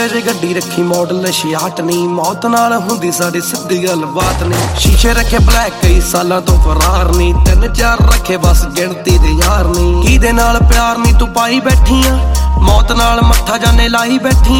ਜੇ ਗੱਡੀ ਰੱਖੀ ਮਾਡਲ 66 ਨੀ, ਮੌਤ ਨਾਲ ਹੁੰਦੀ ਸਾਡੀ ਸਿੱਧੀ ਗੱਲਬਾਤ ਨੀ। ਸ਼ੀਸ਼ੇ ਰੱਖੇ ਬਲੈਕ ਕਈ ਸਾਲਾਂ ਤੋਂ ਫਰਾਰ ਨੀ, 3-4 ਰੱਖੇ ਬਸ ਗਿਣਤੀ ਦੇ ਯਾਰ ਨੀ। ਕਿਹਦੇ ਨਾਲ ਪਿਆਰ ਨੀ ਤੂੰ ਪਾਈ ਬੈਠੀ ਆ, ਮੌਤ ਨਾਲ ਮੱਥਾ ਜਾਨੇ ਲਾਈ ਬੈਠੀ